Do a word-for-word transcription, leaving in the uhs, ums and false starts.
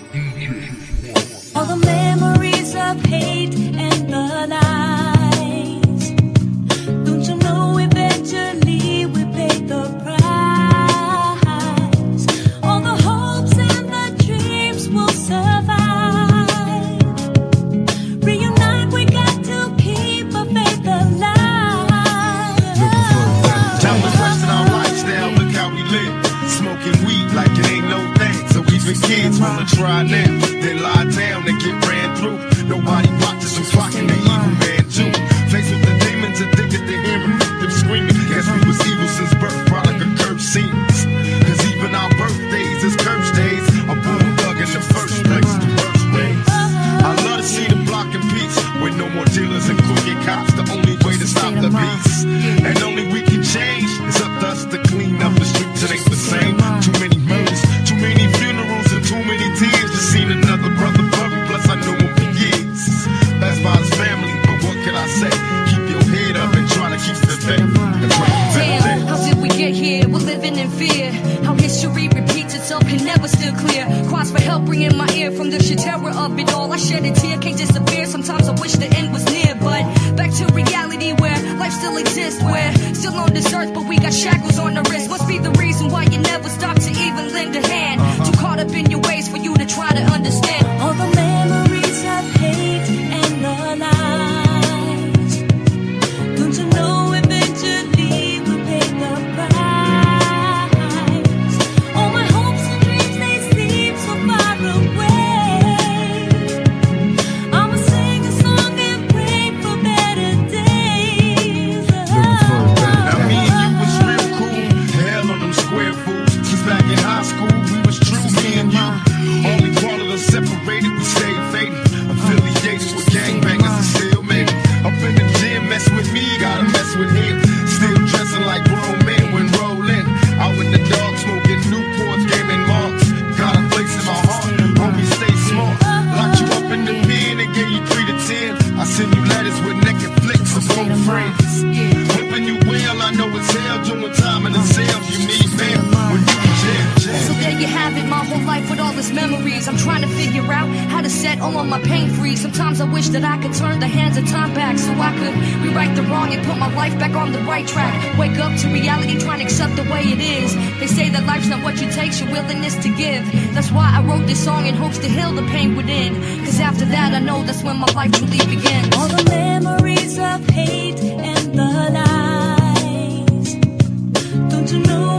All the memories of hate and the lies. Don't you know eventually we pay the price? All the hopes and the dreams will survive. Reunite, we got to keep our faith alive. Time to rest in our lifestyle, look how we live. Smoking weed like it ain't no thing. So even kids wanna try now, then lie down and get ran through. Nobody watches who's fucking the evil man too. Faced with the demons, addicted to hearing them screaming. Guess we was evil since birth, product of cursed scenes. Cause even our birthdays is cursed days. A boom thug in the first place, the worst ways. I love to see the block in peace, with no more dealers and crooked cops. The only way to stop the beast, and only we can change. It's up to us to clean up the streets, it ain't the same. Too many murders, too many funerals, and too many tears. Just seen another brother buried, plus I know him for years. That's by his family, but what can I say? Keep your head up and try to keep the faith. Damn, how did we get here? We're living in fear. How history repeats itself can never steer clear. Cries for help ring in my ear from the sheer terror of it all. I shed a tear, can't disappear. Sometimes I wish the end was near, but back to reality where life still exists. We're still on this earth, but we got shackles on the wrist. Must be the reason why you never stop to even lend a hand. Too caught up in your ways for you to try to understand. All the memories of hate and the lies. Don't you know eventually we pay the price? All my hopes and dreams, they seem so far away. I'ma sing a song and pray for better days. Now me and you was real cool. Hell on them square fools. Since back in high school, we was true, me and you. Only part of us separated, we stayed faded. Affiliated with gangbangers and still made it. Up in the gym, mess with me, gotta mess with him. Still dressing like grown men when rolling. Out with the dog, smoking Newports, gaming marks. Got a place in my heart, homie, stay smart. Locked you up in the pen and gave you three to ten. I send you letters with naked flicks of old friends. Hoping you will, I know it's hell doing time in the cell. You need mail when you in jail, jail. So there you have it, my whole life with all its memories. I'm trying to figure out how to set all of my pain free. Sometimes I wish that I could turn the hands of time back so I could rewrite the wrong and put my life back on the right track. Wake up to reality, trying to accept the way it is. They say that life's not what you take, your willingness to give. That's why I wrote this song in hopes to heal the pain within. Cause after that I know that's when my life truly begins. All the memories of hate and the lies. Don't you know